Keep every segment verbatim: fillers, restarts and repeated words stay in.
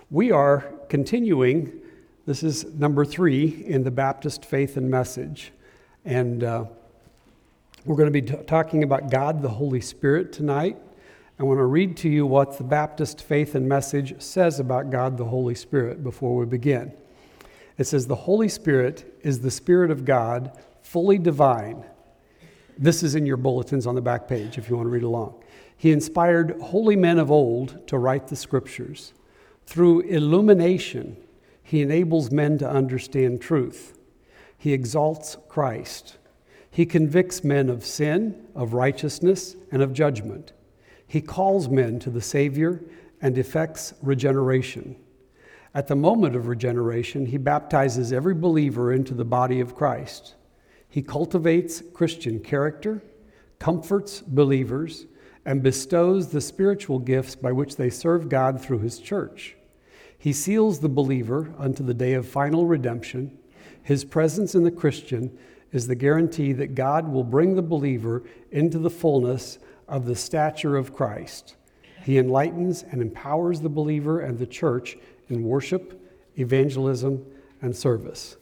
We are continuing, this is number three in the Baptist Faith and Message. And uh, we're going to be t- talking about God, the Holy Spirit tonight. I want to read to you what the Baptist Faith and Message says about God, the Holy Spirit, before we begin. It says, the Holy Spirit is the Spirit of God, fully divine. This is in your bulletins on the back page if you want to read along. He inspired holy men of old to write the scriptures. Through illumination, he enables men to understand truth. He exalts Christ. He convicts men of sin, of righteousness, and of judgment. He calls men to the Savior and effects regeneration. At the moment of regeneration, he baptizes every believer into the body of Christ. He cultivates Christian character, comforts believers, and bestows the spiritual gifts by which they serve God through his church. He seals the believer unto the day of final redemption. His presence in the Christian is the guarantee that God will bring the believer into the fullness of the stature of Christ. He enlightens and empowers the believer and the church in worship, evangelism, and service.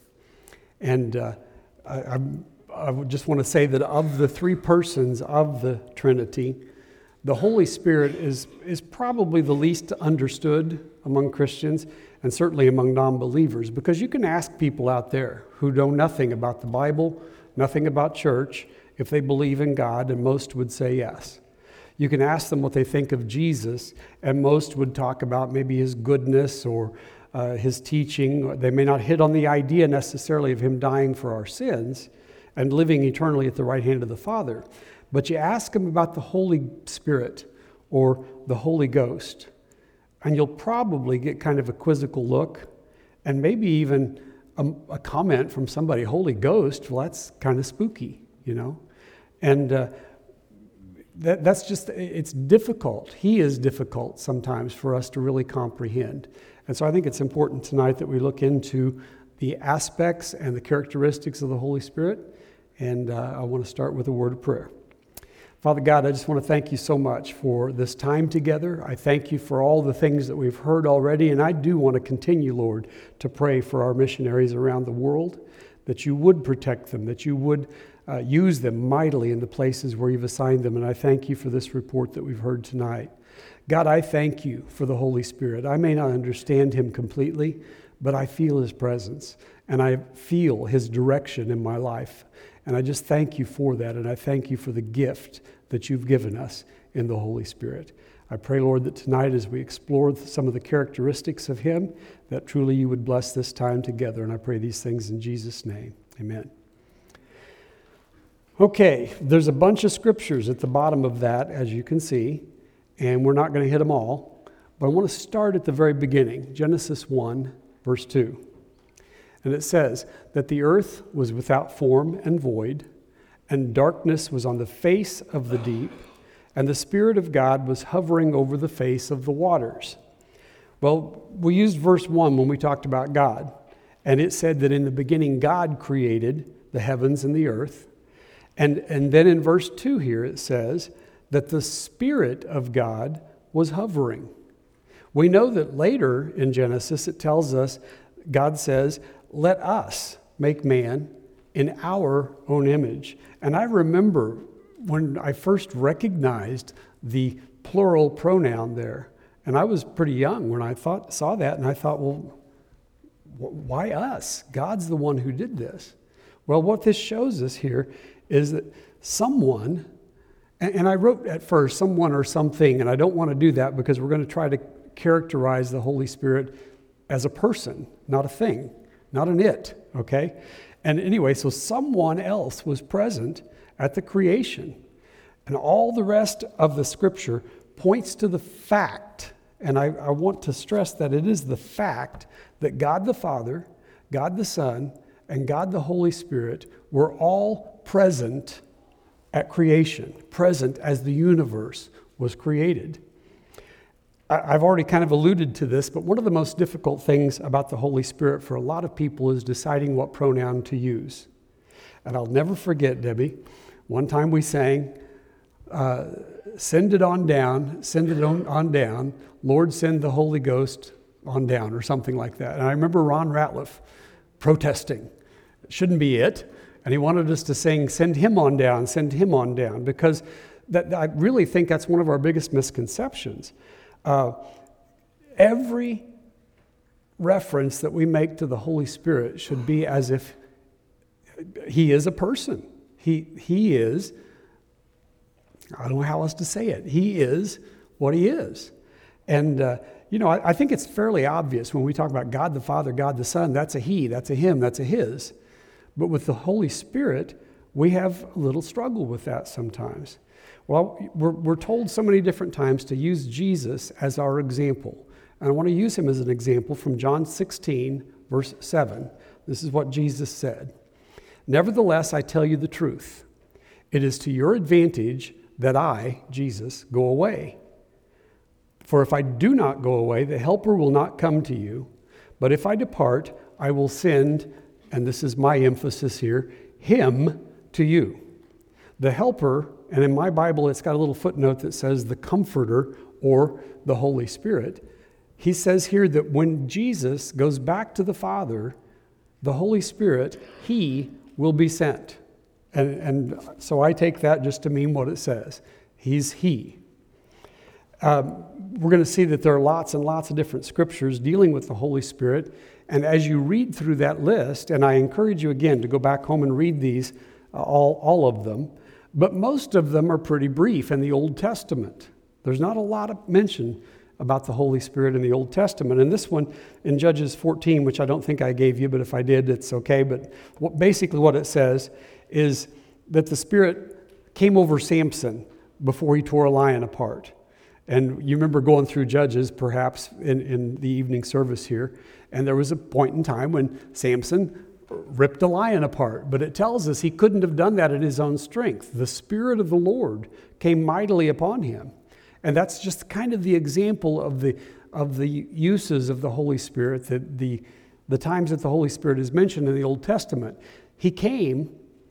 And uh, I, I, I would just want to say that of the three persons of the Trinity, the Holy Spirit is, is probably the least understood among Christians and certainly among non-believers, because you can ask people out there who know nothing about the Bible, nothing about church, if they believe in God, and most would say yes. You can ask them what they think of Jesus, and most would talk about maybe his goodness or uh, his teaching. They may not hit on the idea necessarily of him dying for our sins and living eternally at the right hand of the Father. But you ask them about the Holy Spirit or the Holy Ghost, and you'll probably get kind of a quizzical look and maybe even a, a comment from somebody, Holy Ghost, well, that's kind of spooky, you know? And uh, that, that's just, it's difficult. He is difficult sometimes for us to really comprehend. And so I think it's important tonight that we look into the aspects and the characteristics of the Holy Spirit. And uh, I want to start with a word of prayer. Father God, I just want to thank you so much for this time together. I thank you for all the things that we've heard already, and I do want to continue, Lord, to pray for our missionaries around the world, that you would protect them, that you would uh, use them mightily in the places where you've assigned them, and I thank you for this report that we've heard tonight. God, I thank you for the Holy Spirit. I may not understand him completely, but I feel his presence, and I feel his direction in my life. And I just thank you for that, and I thank you for the gift that you've given us in the Holy Spirit. I pray, Lord, that tonight as we explore some of the characteristics of him, that truly you would bless this time together, and I pray these things in Jesus' name. Amen. Okay, there's a bunch of scriptures at the bottom of that, as you can see, and we're not going to hit them all, but I want to start at the very beginning, Genesis one, verse two. And it says that the earth was without form and void, and darkness was on the face of the deep, and the Spirit of God was hovering over the face of the waters. Well, we used verse one when we talked about God, and it said that in the beginning God created the heavens and the earth. And, and then in verse two here it says that the Spirit of God was hovering. We know that later in Genesis it tells us, God says, let us make man in our own image. And I remember when I first recognized the plural pronoun there, and I was pretty young when I thought saw that, and I thought, well, why us? God's the one who did this. Well, what this shows us here is that someone, and I wrote at first someone or something, and I don't want to do that because we're going to try to characterize the Holy Spirit as a person, not a thing. Not an it, okay? And anyway, so someone else was present at the creation. And all the rest of the scripture points to the fact, and I, I want to stress that it is the fact that God the Father, God the Son, and God the Holy Spirit were all present at creation, present as the universe was created. I've already kind of alluded to this, but one of the most difficult things about the Holy Spirit for a lot of people is deciding what pronoun to use. And I'll never forget, Debbie, one time we sang, uh, send it on down, send it on, on down, Lord, send the Holy Ghost on down or something like that. And I remember Ron Ratliff protesting. It shouldn't be it. And he wanted us to sing, send him on down, send him on down, because that, I really think that's one of our biggest misconceptions. Uh, every reference that we make to the Holy Spirit should be as if he is a person. He, he is, I don't know how else to say it, he is what he is. And, uh, you know, I, I think it's fairly obvious when we talk about God the Father, God the Son, that's a he, that's a him, that's a his. But with the Holy Spirit, we have a little struggle with that sometimes. Well, we're, we're told so many different times to use Jesus as our example. And I want to use him as an example from John sixteen, verse seven. This is what Jesus said. Nevertheless, I tell you the truth. It is to your advantage that I, Jesus, go away. For if I do not go away, the Helper will not come to you. But if I depart, I will send, and this is my emphasis here, him to you. The Helper, and in my Bible it's got a little footnote that says the Comforter or the Holy Spirit. He says here that when Jesus goes back to the Father, the Holy Spirit, he will be sent. And, and so I take that just to mean what it says. He's he. Um, we're going to see that there are lots and lots of different scriptures dealing with the Holy Spirit. And as you read through that list, and I encourage you again to go back home and read these, uh, all, all of them, but most of them are pretty brief in the Old Testament. There's not a lot of mention about the Holy Spirit in the Old Testament. And this one in Judges fourteen, which I don't think I gave you, but if I did, it's okay. But what, basically what it says is that the Spirit came over Samson before he tore a lion apart. And you remember going through Judges, perhaps, in, in the evening service here, and there was a point in time when Samson ripped a lion apart. But it tells us he couldn't have done that in his own strength. The Spirit of the Lord came mightily upon him. And that's just kind of the example of the of the uses of the Holy Spirit, that the, the times that the Holy Spirit is mentioned in the Old Testament. He came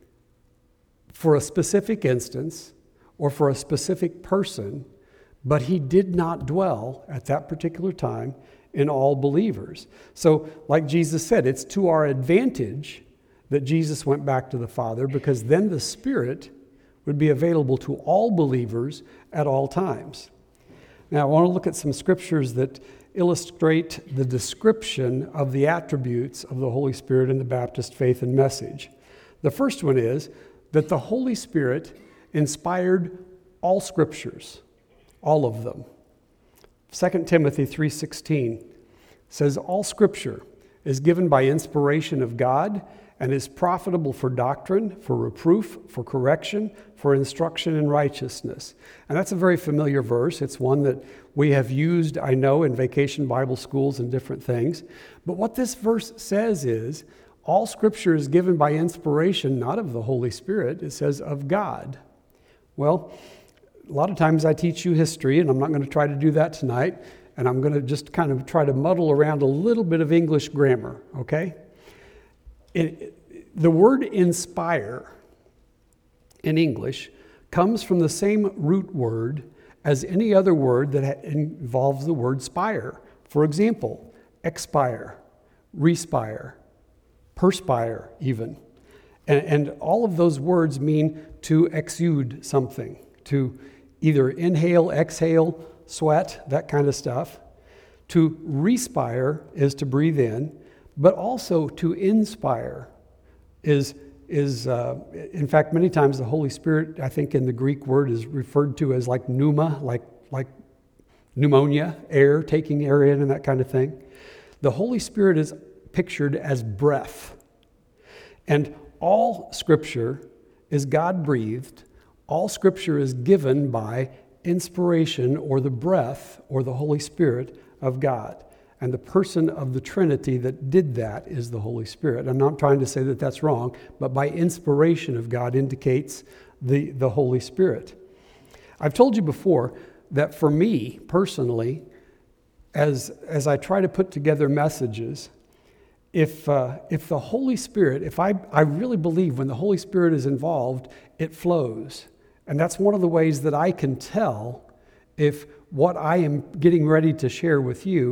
for a specific instance or for a specific person, but he did not dwell at that particular time in all believers. So, like Jesus said, it's to our advantage that Jesus went back to the Father, because then the Spirit would be available to all believers at all times. Now, I want to look at some scriptures that illustrate the description of the attributes of the Holy Spirit in the Baptist faith and message. The first one is that the Holy Spirit inspired all scriptures, all of them. Second Timothy three sixteen says, all scripture is given by inspiration of God and is profitable for doctrine, for reproof, for correction, for instruction in righteousness. And that's a very familiar verse. It's one that we have used, I know, in vacation Bible schools and different things. But what this verse says is, all scripture is given by inspiration, not of the Holy Spirit. It says of God. Well, a lot of times I teach you history, and I'm not going to try to do that tonight. And I'm going to just kind of try to muddle around a little bit of English grammar, okay? It, the word inspire in English comes from the same root word as any other word that ha- involves the word spire. For example, expire, respire, perspire even. And, and all of those words mean to exude something, to either inhale, exhale, sweat, that kind of stuff. To respire is to breathe in, but also to inspire is, is uh, in fact, many times the Holy Spirit, I think in the Greek word, is referred to as like pneuma, like, like pneumonia, air, taking air in and that kind of thing. The Holy Spirit is pictured as breath. And all Scripture is God-breathed. All Scripture is given by inspiration or the breath or the Holy Spirit of God. And the person of the Trinity that did that is the Holy Spirit. I'm not trying to say that that's wrong, but by inspiration of God indicates the, the Holy Spirit. I've told you before that for me personally, as, as I try to put together messages, if, uh, if the Holy Spirit, if I, I really believe when the Holy Spirit is involved, it flows. And that's one of the ways that I can tell if what I am getting ready to share with you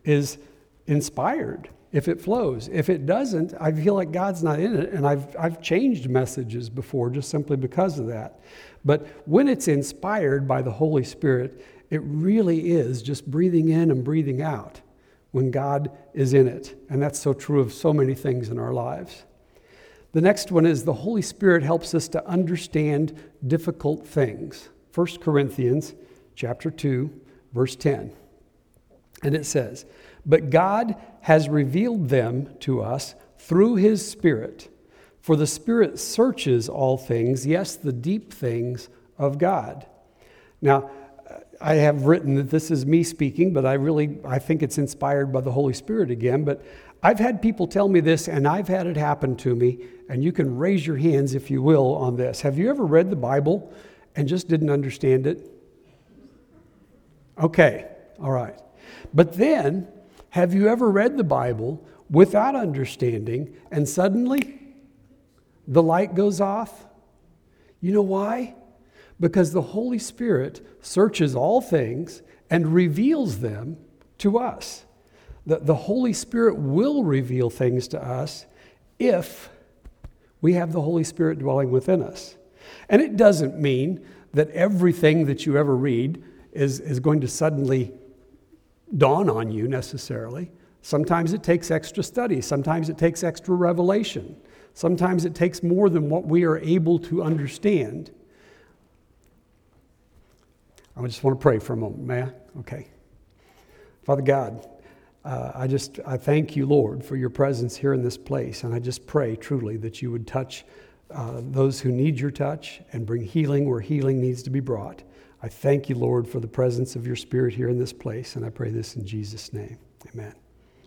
is inspired, if it flows. If it doesn't, I feel like God's not in it, and I've I've changed messages before just simply because of that. But when it's inspired by the Holy Spirit, it really is just breathing in and breathing out when God is in it. And that's so true of so many things in our lives. The next one is the Holy Spirit helps us to understand difficult things. First Corinthians chapter two, verse ten. And it says, "But God has revealed them to us through his Spirit. For the Spirit searches all things, yes, the deep things of God." Now, I have written that this is me speaking, but I really, I think it's inspired by the Holy Spirit again. But I've had people tell me this, and I've had it happen to me, and you can raise your hands, if you will, on this. Have you ever read the Bible and just didn't understand it? Okay, all right. But then, have you ever read the Bible without understanding, and suddenly the light goes off? You know why? Because the Holy Spirit searches all things and reveals them to us. The, the Holy Spirit will reveal things to us if we have the Holy Spirit dwelling within us. And it doesn't mean that everything that you ever read is, is going to suddenly dawn on you necessarily. Sometimes it takes extra study. Sometimes it takes extra revelation. Sometimes it takes more than what we are able to understand. I just want to pray for a moment, may I? Okay. Father God, uh, I just, I thank you, Lord, for your presence here in this place. And I just pray truly that you would touch uh, those who need your touch and bring healing where healing needs to be brought. I thank you, Lord, for the presence of your Spirit here in this place. And I pray this in Jesus' name. Amen.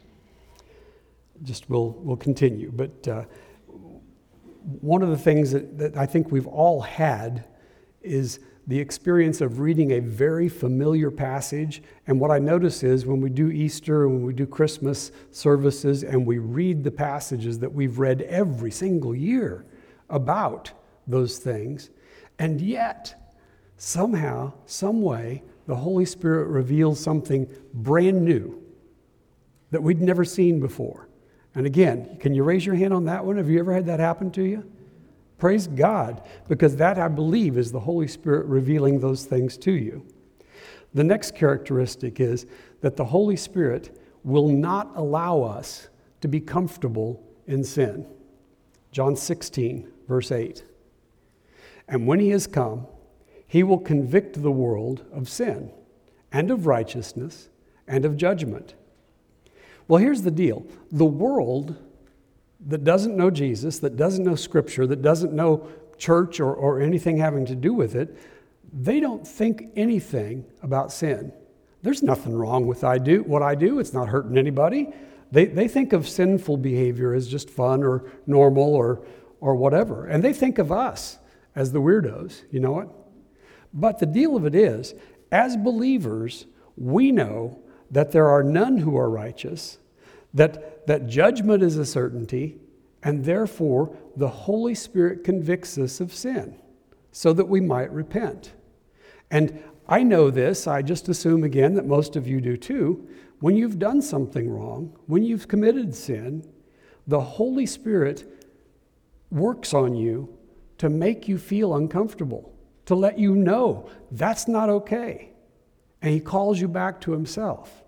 Just we'll, we'll continue. But uh, one of the things that, that I think we've all had is the experience of reading a very familiar passage. And what I notice is when we do Easter and when we do Christmas services and we read the passages that we've read every single year about those things, and yet somehow, some way, the Holy Spirit reveals something brand new that we'd never seen before. And again, can you raise your hand on that one? Have you ever had that happen to you? Praise God, because that, I believe, is the Holy Spirit revealing those things to you. The next characteristic is that the Holy Spirit will not allow us to be comfortable in sin. John sixteen, verse eight. "And when he has come, he will convict the world of sin and of righteousness and of judgment." Well, here's the deal. The world that doesn't know Jesus, that doesn't know Scripture, that doesn't know church or, or anything having to do with it, they don't think anything about sin. There's nothing wrong with I do what I do. It's not hurting anybody. They they think of sinful behavior as just fun or normal or or whatever. And they think of us as the weirdos, you know what? But the deal of it is, as believers, we know that there are none who are righteous, that, that judgment is a certainty, and therefore the Holy Spirit convicts us of sin so that we might repent. And I know this, I just assume again that most of you do too. When you've done something wrong, when you've committed sin, the Holy Spirit works on you to make you feel uncomfortable, to let you know that's not okay. And he calls you back to himself.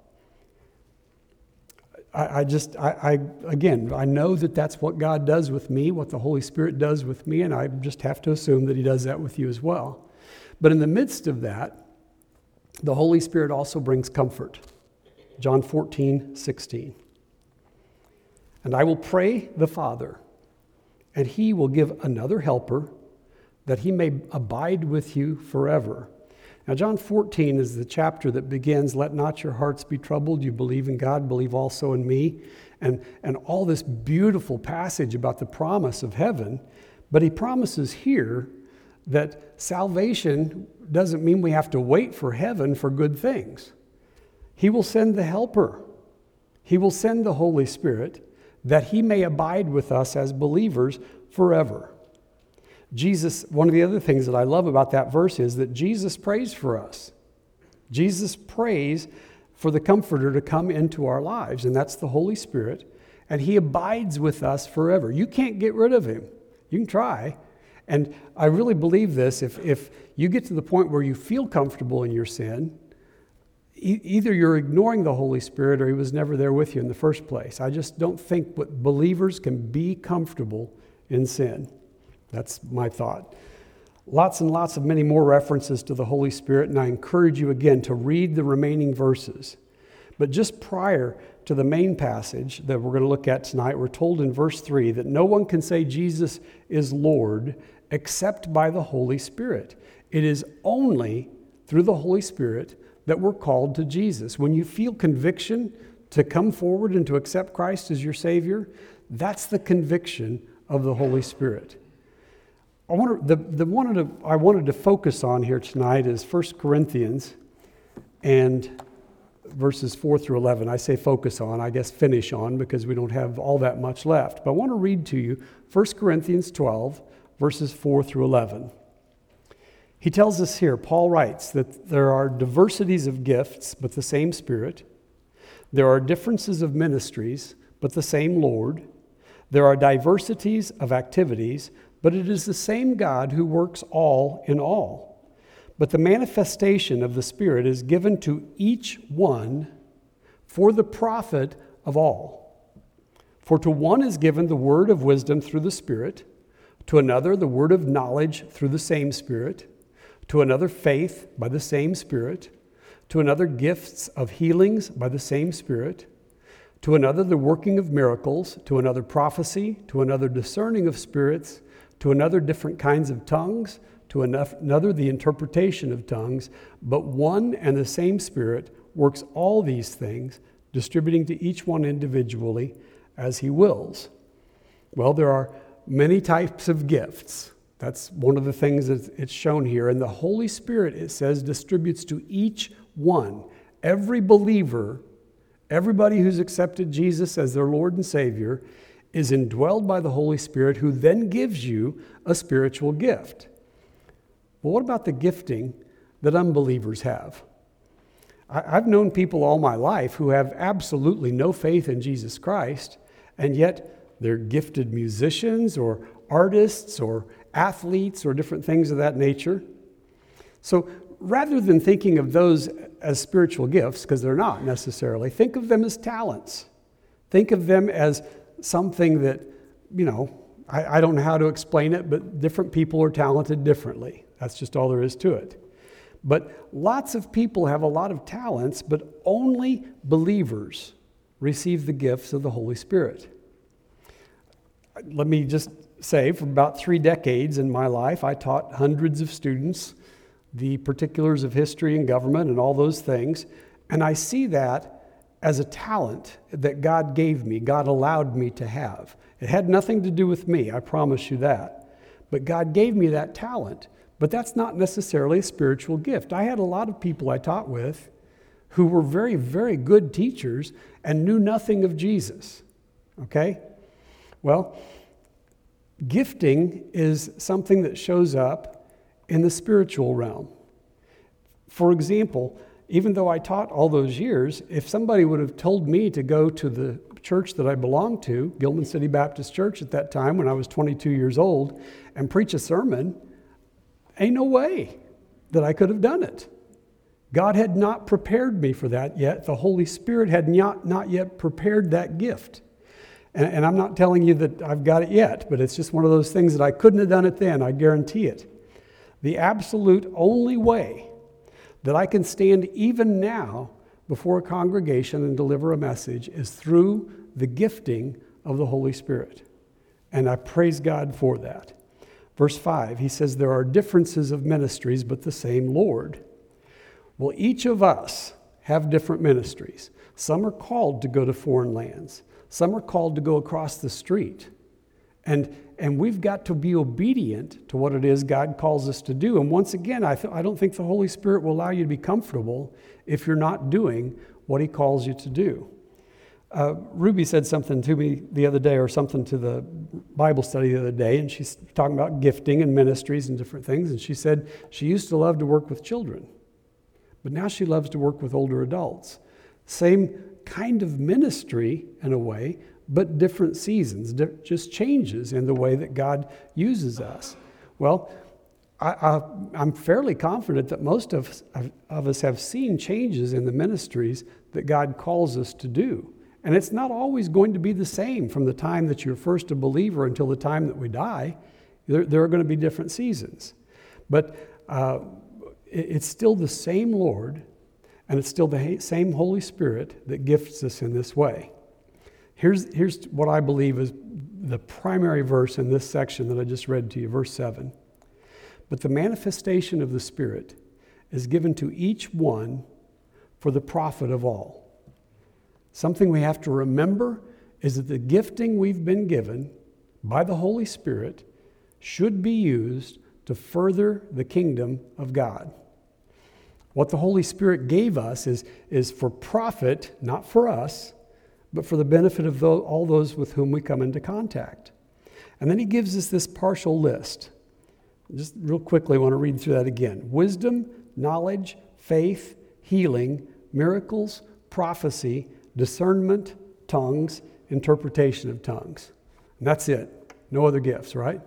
I, I just, I, I, again, I know that that's what God does with me, what the Holy Spirit does with me, and I just have to assume that he does that with you as well. But in the midst of that, the Holy Spirit also brings comfort. John fourteen, sixteen. "And I will pray the Father, and he will give another helper, that he may abide with you forever." Now, John fourteen is the chapter that begins, "Let not your hearts be troubled. You believe in God, believe also in me." And, and all this beautiful passage about the promise of heaven. But he promises here that salvation doesn't mean we have to wait for heaven for good things. He will send the helper. He will send the Holy Spirit that he may abide with us as believers forever. Jesus, one of the other things that I love about that verse is that Jesus prays for us. Jesus prays for the Comforter to come into our lives, and that's the Holy Spirit, and he abides with us forever. You can't get rid of him. You can try. And I really believe this. If, if you get to the point where you feel comfortable in your sin, e- either you're ignoring the Holy Spirit or he was never there with you in the first place. I just don't think what believers can be comfortable in sin. That's my thought. Lots and lots of many more references to the Holy Spirit, and I encourage you again to read the remaining verses. But just prior to the main passage that we're going to look at tonight, we're told in verse three that no one can say Jesus is Lord except by the Holy Spirit. It is only through the Holy Spirit that we're called to Jesus. When you feel conviction to come forward and to accept Christ as your Savior, that's the conviction of the Holy Spirit. I wanted, the, the wanted to, I wanted to focus on here tonight is First Corinthians and verses four through eleven. I say focus on, I guess finish on, because we don't have all that much left. But I want to read to you First Corinthians twelve, verses four through eleven. He tells us here, Paul writes that there are diversities of gifts, but the same Spirit. There are differences of ministries, but the same Lord. There are diversities of activities, but it is the same God who works all in all. But the manifestation of the Spirit is given to each one for the profit of all. For to one is given the word of wisdom through the Spirit, to another the word of knowledge through the same Spirit, to another faith by the same Spirit, to another gifts of healings by the same Spirit, to another the working of miracles, to another prophecy, to another discerning of spirits, to another different kinds of tongues, to another the interpretation of tongues, but one and the same Spirit works all these things, distributing to each one individually as he wills. Well, there are many types of gifts. That's one of the things that it's shown here. And the Holy Spirit, it says, distributes to each one. Every believer, everybody who's accepted Jesus as their Lord and Savior, is indwelled by the Holy Spirit, who then gives you a spiritual gift. Well, what about the gifting that unbelievers have? I, I've known people all my life who have absolutely no faith in Jesus Christ, and yet they're gifted musicians or artists or athletes or different things of that nature. So rather than thinking of those as spiritual gifts, because they're not necessarily, think of them as talents. Think of them as something that, you know, I, I don't know how to explain it, but different people are talented differently. That's just all there is to it. But lots of people have a lot of talents, but only believers receive the gifts of the Holy Spirit. Let me just say, for about three decades in my life, I taught hundreds of students the particulars of history and government and all those things, and I see that as a talent that God gave me, God allowed me to have. It had nothing to do with me, I promise you that. But God gave me that talent. But that's not necessarily a spiritual gift. I had a lot of people I taught with who were very, very good teachers and knew nothing of Jesus. Okay? Well, gifting is something that shows up in the spiritual realm. For example, even though I taught all those years, if somebody would have told me to go to the church that I belonged to, Gilman City Baptist Church at that time when I was twenty-two years old, and preach a sermon, ain't no way that I could have done it. God had not prepared me for that yet. The Holy Spirit had not, not yet prepared that gift. And, and I'm not telling you that I've got it yet, but it's just one of those things that I couldn't have done it then, I guarantee it. The absolute only way that I can stand even now before a congregation and deliver a message is through the gifting of the Holy Spirit. And I praise God for that. Verse five, he says, there are differences of ministries, but the same Lord. Well, each of us have different ministries. Some are called to go to foreign lands. Some are called to go across the street. And, and we've got to be obedient to what it is God calls us to do. And once again, I, th- I don't think the Holy Spirit will allow you to be comfortable if you're not doing what he calls you to do. Uh, Ruby said something to me the other day, or something to the Bible study the other day, and she's talking about gifting and ministries and different things, and she said she used to love to work with children, but now she loves to work with older adults. Same kind of ministry in a way, but different seasons, di- just changes in the way that God uses us. Well, I, I, I'm fairly confident that most of us, of us have seen changes in the ministries that God calls us to do. And it's not always going to be the same from the time that you're first a believer until the time that we die. There, there are going to be different seasons. But uh, it, it's still the same Lord, and it's still the same Holy Spirit that gifts us in this way. Here's, here's what I believe is the primary verse in this section that I just read to you, verse seven. But the manifestation of the Spirit is given to each one for the profit of all. Something we have to remember is that the gifting we've been given by the Holy Spirit should be used to further the kingdom of God. What the Holy Spirit gave us is, is for profit, not for us, but for the benefit of those, all those with whom we come into contact. And then he gives us this partial list. Just real quickly, I want to read through that again. Wisdom, knowledge, faith, healing, miracles, prophecy, discernment, tongues, interpretation of tongues. And that's it. No other gifts, right?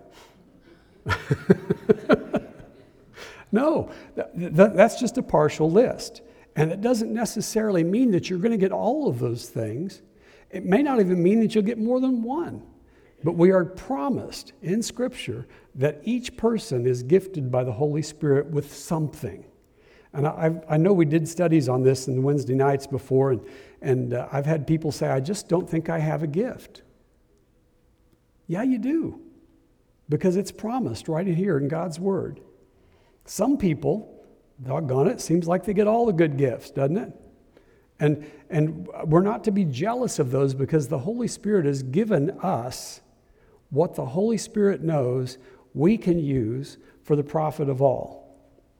No, th- th- that's just a partial list. And it doesn't necessarily mean that you're going to get all of those things. It may not even mean that you'll get more than one. But we are promised in Scripture that each person is gifted by the Holy Spirit with something. And I, I know we did studies on this in the Wednesday nights before, and, and uh, I've had people say, I just don't think I have a gift. Yeah, you do. Because it's promised right here in God's Word. Some people, doggone it, seems like they get all the good gifts, doesn't it? And, and we're not to be jealous of those because the Holy Spirit has given us what the Holy Spirit knows we can use for the profit of all.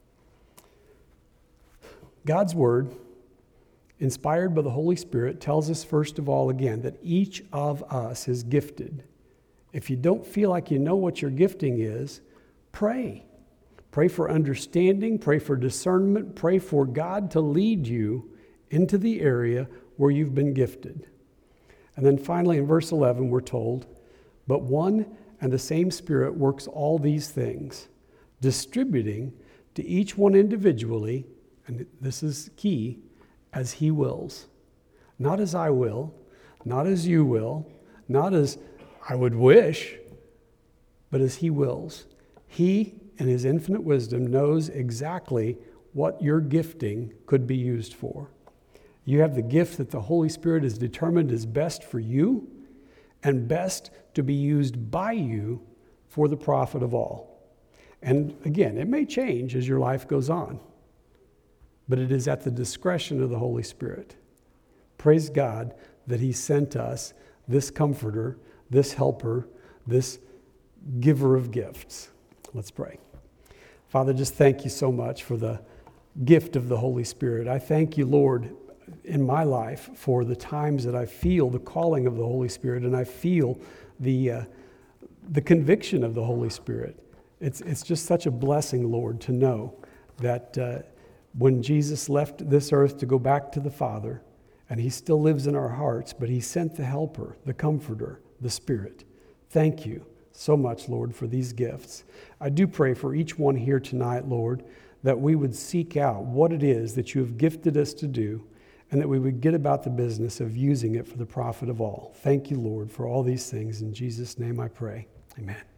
God's Word, inspired by the Holy Spirit, tells us first of all again that each of us is gifted. If you don't feel like you know what your gifting is, pray. Pray for understanding, pray for discernment, pray for God to lead you into the area where you've been gifted. And then finally in verse eleven we're told, but one and the same Spirit works all these things, distributing to each one individually, and this is key, as He wills. Not as I will, not as you will, not as I would wish, but as He wills. He, in His infinite wisdom, knows exactly what your gifting could be used for. You have the gift that the Holy Spirit has determined is best for you and best to be used by you for the profit of all. And again, it may change as your life goes on, but it is at the discretion of the Holy Spirit. Praise God that He sent us this comforter, this helper, this giver of gifts. Let's pray. Father, just thank you so much for the gift of the Holy Spirit. I thank you, Lord, in my life for the times that I feel the calling of the Holy Spirit and I feel the uh, the conviction of the Holy Spirit. It's it's just such a blessing, Lord, to know that uh, when Jesus left this earth to go back to the Father, and He still lives in our hearts, but He sent the Helper, the Comforter, the Spirit. Thank you so much, Lord, for these gifts. I do pray for each one here tonight, Lord, that we would seek out what it is that you have gifted us to do, and that we would get about the business of using it for the profit of all. Thank you, Lord, for all these things. In Jesus' name I pray. Amen.